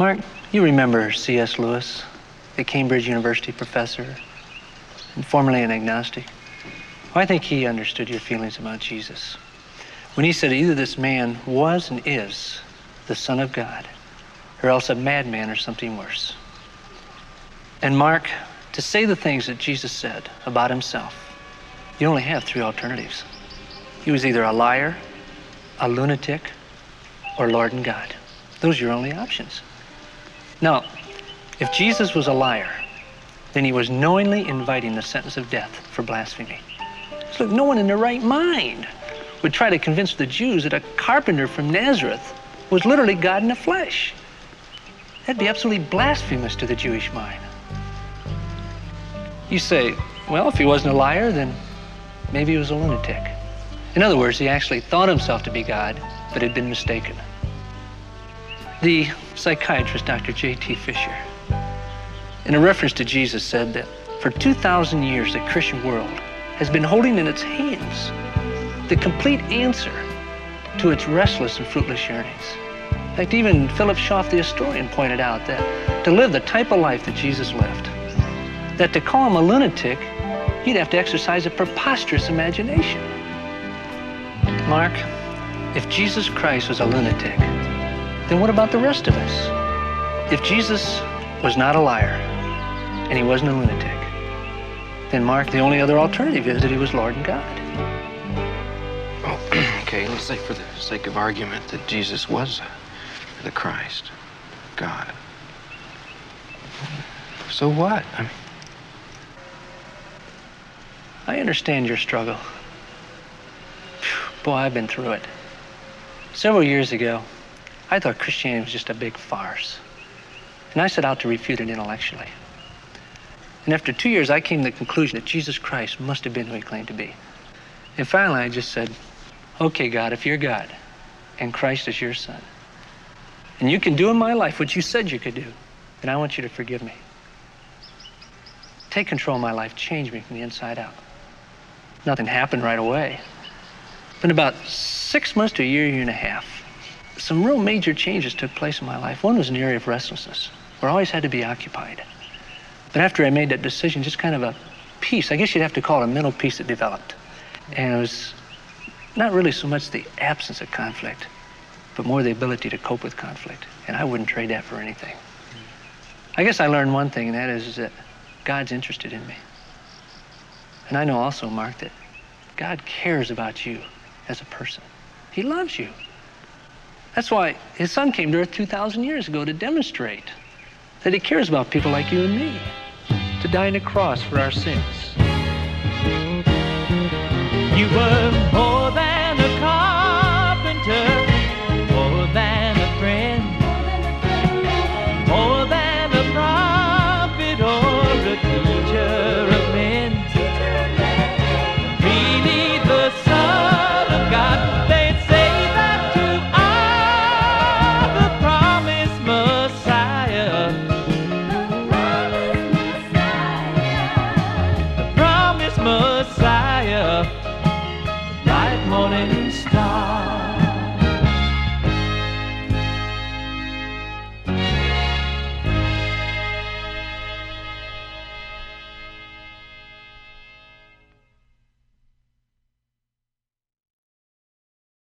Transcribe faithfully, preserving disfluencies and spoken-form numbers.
Mark, you remember C S Lewis, the Cambridge University professor, and formerly an agnostic? Well, I think he understood your feelings about Jesus when he said either this man was and is the Son of God, or else a madman or something worse. And Mark, to say the things that Jesus said about himself, you only have three alternatives. He was either a liar, a lunatic, or Lord and God. Those are your only options. Now, if Jesus was a liar, then he was knowingly inviting the sentence of death for blasphemy. So look, no one in their right mind would try to convince the Jews that a carpenter from Nazareth was literally God in the flesh. That'd be absolutely blasphemous to the Jewish mind. You say, well, if he wasn't a liar, then maybe he was a lunatic. In other words, he actually thought himself to be God, but had been mistaken. The psychiatrist, Doctor J T Fisher, in a reference to Jesus, said that for two thousand years, the Christian world has been holding in its hands the complete answer to its restless and fruitless yearnings. In fact, even Philip Schaff, the historian, pointed out that to live the type of life that Jesus lived, that to call him a lunatic, you'd have to exercise a preposterous imagination. Mark, if Jesus Christ was a lunatic, then what about the rest of us? If Jesus was not a liar and he wasn't a lunatic, then Mark, the only other alternative is that he was Lord and God. Oh, okay, let's say for the sake of argument that Jesus was the Christ, God. So what? I mean, I understand your struggle. Boy, I've been through it. Several years ago, I thought Christianity was just a big farce. And I set out to refute it intellectually. And after two years, I came to the conclusion that Jesus Christ must have been who he claimed to be. And finally, I just said, okay, God, if you're God, and Christ is your son, and you can do in my life what you said you could do, then I want you to forgive me. Take control of my life, change me from the inside out. Nothing happened right away. But in about six months to a year, year and a half, some real major changes took place in my life. One was an area of restlessness, where I always had to be occupied. But after I made that decision, just kind of a peace, I guess you'd have to call it a mental peace that developed. And it was not really so much the absence of conflict, but more the ability to cope with conflict. And I wouldn't trade that for anything. I guess I learned one thing, and that is, is that God's interested in me. And I know also, Mark, that God cares about you as a person. He loves you. That's why his son came to earth two thousand years ago to demonstrate that he cares about people like you and me, to die on a cross for our sins. You were more than a carpenter.